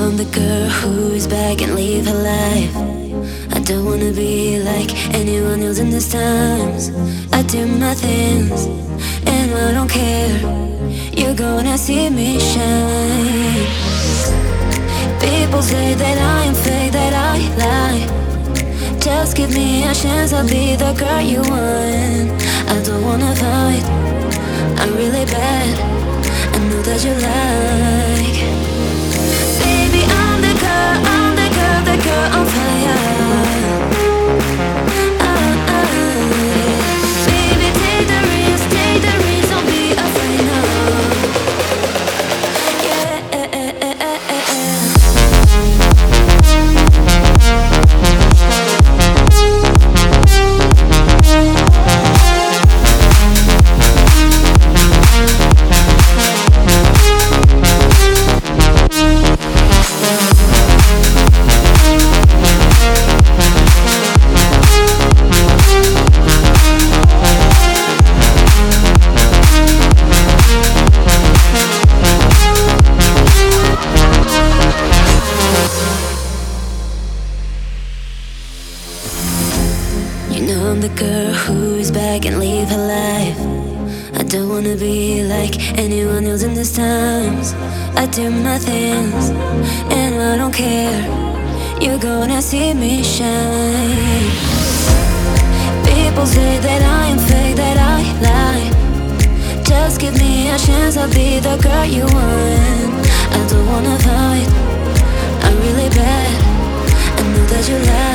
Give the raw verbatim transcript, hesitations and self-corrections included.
I'm the girl who's back and leave her life. I don't wanna be like anyone else in these times. I do my things and I don't care. You're gonna see me shine. People say that I am fake, that I lie. Just give me a chance, I'll be the girl you want. I don't wanna fight, I'm really bad, I know that you like. Baby, I'm the girl, I'm the girl, the girl on fire. Ah, ah. Baby, take the risk, take the risk, don't be afraid now. Yeah, eh, eh, eh, eh, eh, eh. You know I'm the girl who's back and leave her life. I don't wanna be like anyone else in these times. I do my things and I don't care. You're gonna see me shine. People say that I am fake, that I lie. Just give me a chance, I'll be the girl you want. I don't wanna fight, I'm really bad, I know that you lie.